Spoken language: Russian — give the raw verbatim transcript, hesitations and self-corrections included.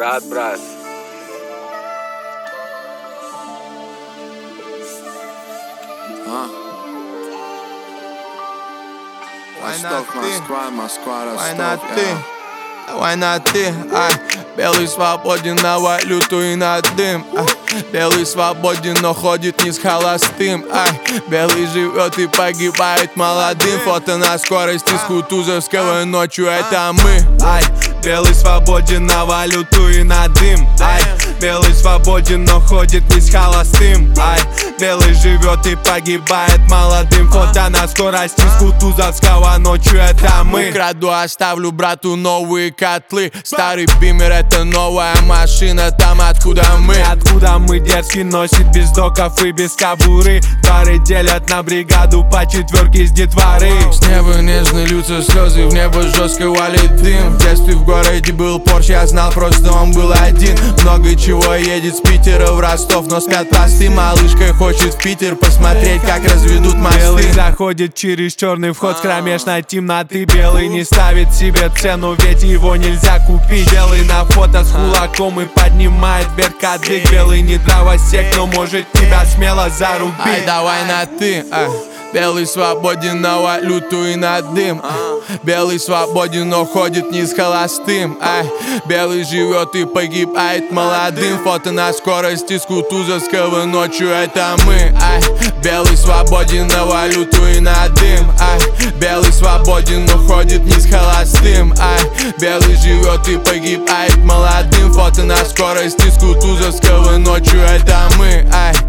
Брат, брат. А? Ростов, Москва, Москва, Ростов, я. Давай на ты, ай. Белый свободен на валюту и на дым, ай. Белый свободен, но ходит не с холостым, ай. Белый живет и погибает молодым. Фото на скорости с Кутузовского ночью, это мы, ай. Белый свободен на валюту и на дым, ай. Белый свободен, но ходит не с холостым, ай. Белый живет и погибает молодым. Фото на скорости с Кутузовского ночью, это мы. Краду, оставлю брату новые котлы. Старый бимер, это новая машина, там откуда мы. Откуда мы дерзкий, носит без доков и без кобуры. Пары делят на бригаду по четверке с детворы. С неба нежно льются слезы, в небо жестко валит дым. В детстве в городе был Порш, я знал, просто он был один. Много чего едет с Питера в Ростов, но спят простым. Малышка хочет в Питер посмотреть, как разведут мосты. Белый заходит через черный вход с кромешной темноты. Белый не ставит себе цену, ведь его нельзя купить. Белый на фото с кулаком и поднимает вверх кадык. Белый не дровосек, но может тебя смело зарубить. Ай, давай на ты, ай. Белый свободен на валюту и на дым, ай. Белый свободен, но ходит не с холостым, ай. Белый живет и погибает молодым. Фото на скорости с Кутузовского ночью, это мы, ай. Белый свободен на валюту и на дым, ай. Белый свободен, но ходит не с холостым, ай. Белый живет и погибает молодым. Фото на скорости с Кутузовского ночью, это мы, ай.